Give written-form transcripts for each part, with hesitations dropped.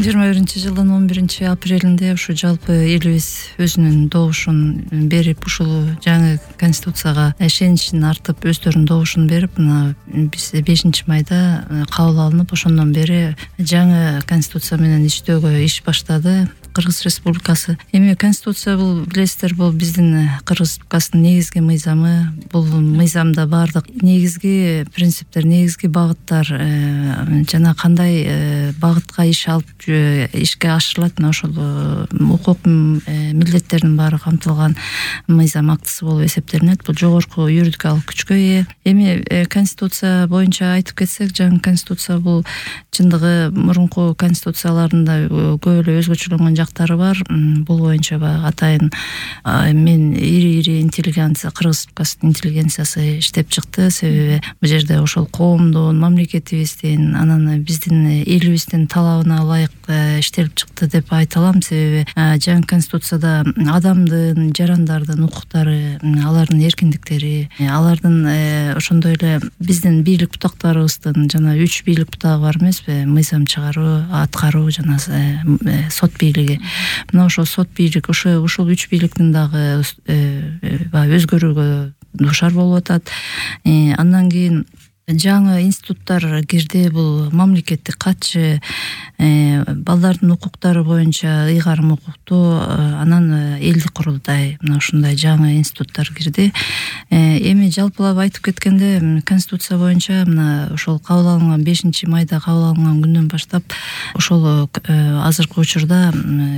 2021-жылдын 11-апрелинде ушу жалпы элибиз өзүнүн добушун берип, ушул жаңы конституцияга ишеничин артып, өздөрүнүн добушун берип, мына биз 5 майда кабыл алынып, ошондон бери жаңы конституция менен иштөөгө иш баштады Кыргыз Республикасы. Эми конституция бул, билесиздер, бул биздин Кыргыз Республикасынын негизги мыйзамы. Бул мыйзамда баардык негизги принциптер, негизги багыттар жана кандай багытка иш алып ишке ашырылат, мына ошол укук милдеттердин баары камтылган мыйзам актысы болуп эсептелинет. Бул жогорку юридикалык күчкө ээ. Эми конституция боюнча айтып кетсек, жаңы конституция бул чындыгы мурунку конституцияларында көп эле өзгөчөлөнгөн жактары бар. Бул боюнча атайын мен ири интеллигенция, Кыргыз Республикасынын интеллигенциясы иштеп чыкты. Себеби бул жерде ошол коомдун, мамлекетибиздин, анан биздин элибиздин талабына ылайык иштелип чыкты деп айта алам. Себеби жаңы конституцияда адамдын, жарандардын укуктары, алардын эркиндиктери, алардын ошондой эле биздин бийлик бутактарыбыздын жана 3 бийлик бутагы бар эмеспи? Мыйзам чыгаруу, аткаруу жана сот бийлиги. Мына ошол сот бийлик, ушул 3 бийликтин дагы өзгөрүүгө дуушар болуп атат. Андан кийин жаңы институттар кирди. Бул мамлекеттик катчы, балдардын укуктары боюнча ыйгарым укуктуу, анан элдик курултай, мына ушундай жаңы институттар кирди. Эми жалпылап айтып кеткенде, конституция боюнча мына ошол кабыл алынган 5-майда кабыл алынган күндөн баштап ошол азыркы учурда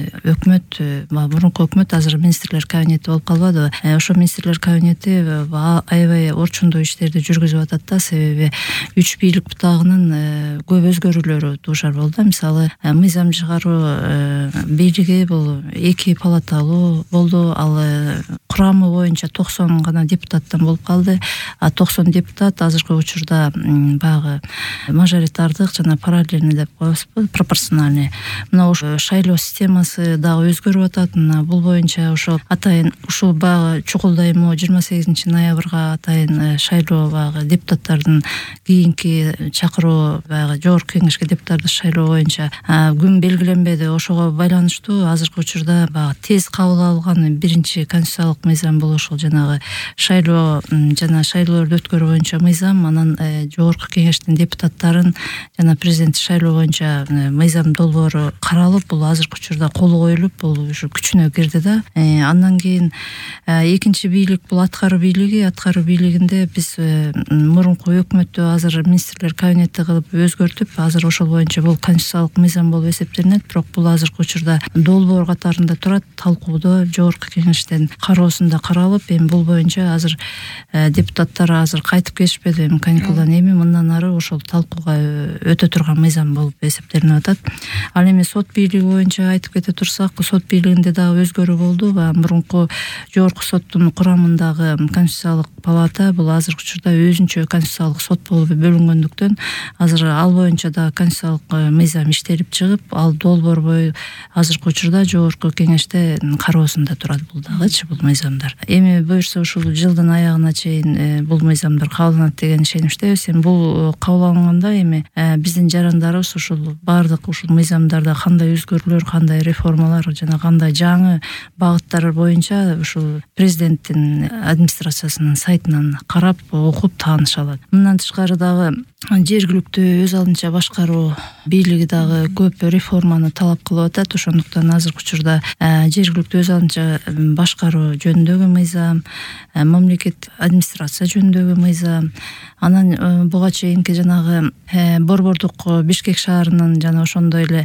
өкмөт, мурунку өкмөт азыр министрлер кабинети болуп калбадыбы? Ошол министрлер кабинети аябай орчундуу иштерди жүргүзүп атат да. Себеби 3 бийлик бутагынын көп өзгөрүүлөрү дуушар болду. Мисалы, мыйзам чыгаруу бийлиги бул 2 палаталуу болду. Ал курамы боюнча 90 гана депутаттан болуп калды. 90 депутат азыркы учурда баягы мажоритардык жана параллельный деп коебузбу, пропорциональный. Мына ошо шайлоо системасы дагы өзгөрүп атат. Мына бул боюнча ошо атайын ушул баягы чукулдаймоо 28-ноябрга атайын шайлоо баягы депутаттардын кийинки чакыруу, баягы жогорку кеңешке депутаттарды шайлоо боюнча күн белгиленбеди. Ошого байланыштуу азыркы учурда баягы тез кабыл алган биринчи конституциялык мыйзам бул ошол жанагы шайлоо жана шайлоолорду өткөрүү боюнча мыйзам. Анан жогорку кеңештин депутаттарын жана президент шайлоо боюнча мыйзам долбоору каралып, бул азыркы учурда колу коюлуп, бул ушу күчүнө кирди да. Андан кийин экинчи бийлик бул аткаруу бийлиги. Аткаруу бийлигинде биз мурунку өкмөттү азыр министрлер кабинети кылып өзгөртүп, азыр ошол боюнча бул конституциялык мыйзам болуп эсептелинет. Бирок бул азыркы учурда долбоор катарында турат, талкууда жогорку кеңештин кароосунда каралып, эми бул боюнча азыр депутаттар азыр кайтып келишпеди. Эми каникулдан эми мындан ары ошол талкууга өтө турган мыйзам болуп эсептелип атат. Ал эми сот бийлиги боюнча айтып кете турсак, сот бийлигинде дагы өзгөрүү болду. Мурунку жогорку соттун курамындагы конституциялык палата бул азыркы учурда өзүнчө конституциялык сот болуп бөлүнгөндүктөн азыр ал боюнча да конституциялык мыйзам иштелип чыгып, ал долбоор бою азыркы учурда жогорку кеңеште кароосунда турат бул дагычы, бул мыйзамдар. Эми буюрса ушул жылдын аягына чейин бул мыйзамдар кабылданат деген ишеништебиз. Эми бул кабыл алынганда эми биздин жарандарыбыз ушул баардык ушул мыйзамдарда кандай өзгөрүүлөр, кандай реформалар жана кандай жаңы багыттар боюнча ушул президенттин администрациясынын сайтынан карап, окуп тааныша алат. Мындан тышкары дагы жергиликтүү өз алдынча башкаруу бийлиги дагы көп реформаны талап кылып атат. Ошондуктан азыркы учурда жергиликтүү өз алдынча башкаруу жөнүндөгү мыйзам, мамлекет администрация жөнүндөгү мыйзам, анан буга чейинки жанагы борбордук Бишкек шаарынын жана ошондой эле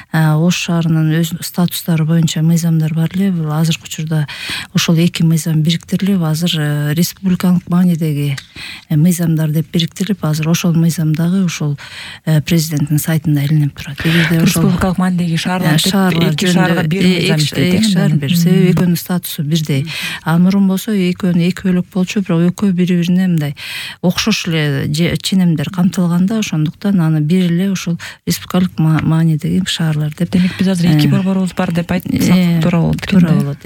Ош шаарынын өз статустары боюнча мыйзамдар бар эле. Бул азыркы учурда ошол 2 мыйзам бириктирилип, азыр республикалык маанидеги мыйзамдар деп бириктирилип, азыр ошол мыйзам дагы ушул президенттин сайтында илинип турат. Эгерде ошол республикалык маанидеги шаарлар 2 шаарга бир мыйзам иштейт. 2 шаар бир. Себеби экөөнүн статусу бирдей. Мурун болсо экөөнү 2 бөлөк болчу, бирок экөө бири-бирине мындай окшош эле ченемдер камтылганда, ошондуктан аны бир эле ушул республикалык маанидеги шаарлар деп. Демек биз азыр 2 борборубуз бар деп айтсак туура болот. Туура болот.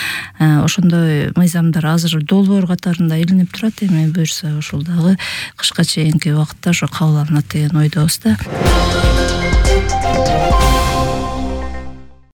Ошондой мыйзамдар азыр долбоор катарында илинип турат. Эми буюрса ушул дагы кышка чейинки убакытта ошо кабыл алынат деген ойдобуз да.